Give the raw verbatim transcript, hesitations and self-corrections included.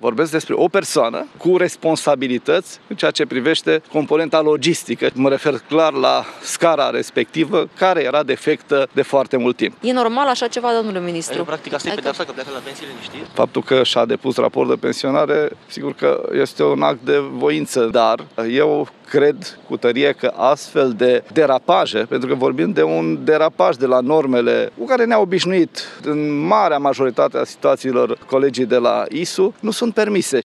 Vorbesc despre o persoană cu responsabilități în ceea ce privește componenta logistică. Mă refer clar la scara respectivă, care era defectă de foarte mult timp. E normal așa ceva, domnule ministru? Practic asta e pedeapsa, că pleacă la pensie liniștit? Faptul că și-a depus raport de pensionare, sigur că este un act de voință, dar eu cred cu tărie că astfel de derapaje, pentru că vorbim de un derapaj de la normele cu care ne-au obișnuit în marea majoritate a situațiilor colegii de la I S U, nu sunt permise.